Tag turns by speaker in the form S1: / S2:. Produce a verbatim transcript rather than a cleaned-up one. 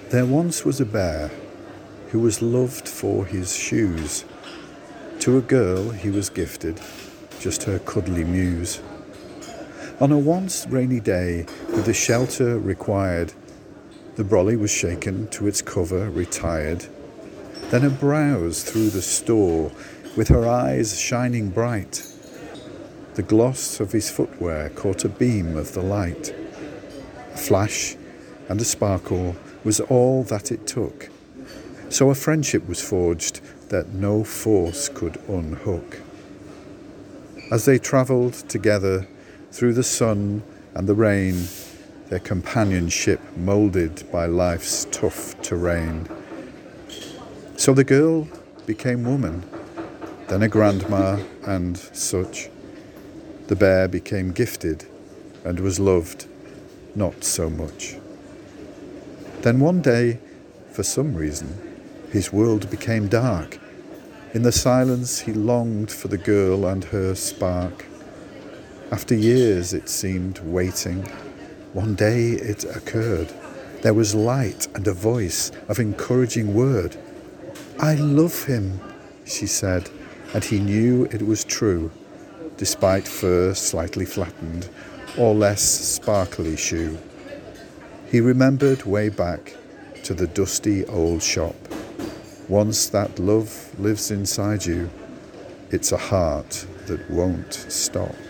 S1: There once was a bear who was loved for his shoes. To a girl he was gifted, just her cuddly muse. On a once rainy day, with the shelter required, the brolly was shaken to its cover, retired. Then a browse through the store, with her eyes shining bright. The gloss of his footwear caught a beam of the light. A flash and a sparkle was all that it took. So a friendship was forged that no force could unhook. As they travelled together through the sun and the rain, their companionship moulded by life's tough terrain. So the girl became woman, then a grandma and such. The bear became gifted and was loved not so much. Then one day, for some reason, his world became dark. In the silence he longed for the girl and her spark. After years, it seemed, waiting, one day it occurred. There was light and a voice of encouraging word. "I love him," she said, and he knew it was true, despite fur slightly flattened or less sparkly shoe. He remembered way back to the dusty old shop. Once that love lives inside you, it's a heart that won't stop.